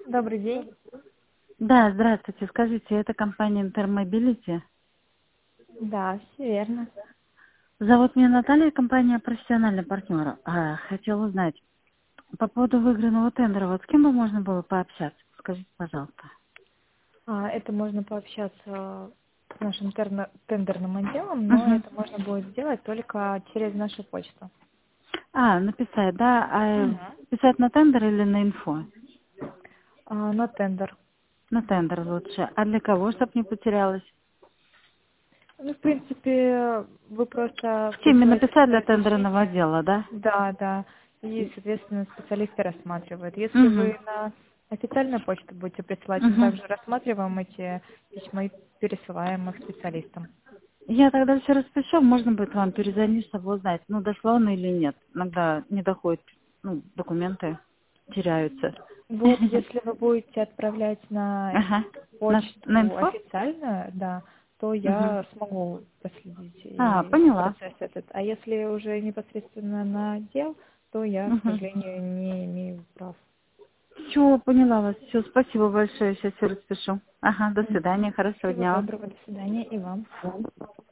Добрый день. Да, здравствуйте. Скажите, это компания Intermobility? Да, все верно. Зовут меня Наталья, компания профессиональный партнер. Хотела узнать, по поводу выигранного тендера, вот с кем бы можно было пообщаться? Скажите, пожалуйста. Это можно пообщаться с нашим тендерным отделом, но Угу. это можно будет сделать только через нашу почту. Написать, да? Мгм. Писать на тендер или на инфо? На тендер. На тендер лучше. А для кого, чтобы не потерялась? Ну, в принципе, вы просто В теме присылаете написать для свое тендерного сообщение. отдела, да? Да, да. И, соответственно, специалисты рассматривают. Если Угу. вы на официальную почту будете присылать, мы Угу. также рассматриваем эти письма и пересылаем их специалистам. Я тогда все распишу, можно будет вам перезвонить, чтобы узнать, дошло оно или нет. Иногда не доходит, документы теряются. Вот, если вы будете отправлять на Ага. На почту инфо? официально, да, то Мгм. я смогу проследить и Поняла. процесс этот. А если уже непосредственно на отдел, то я, к сожалению, не имею прав. Все, поняла вас. Все, спасибо большое. Сейчас все распишу. Ага, до Мгм. свидания, хорошего Всего дня вам. доброго, до свидания и вам.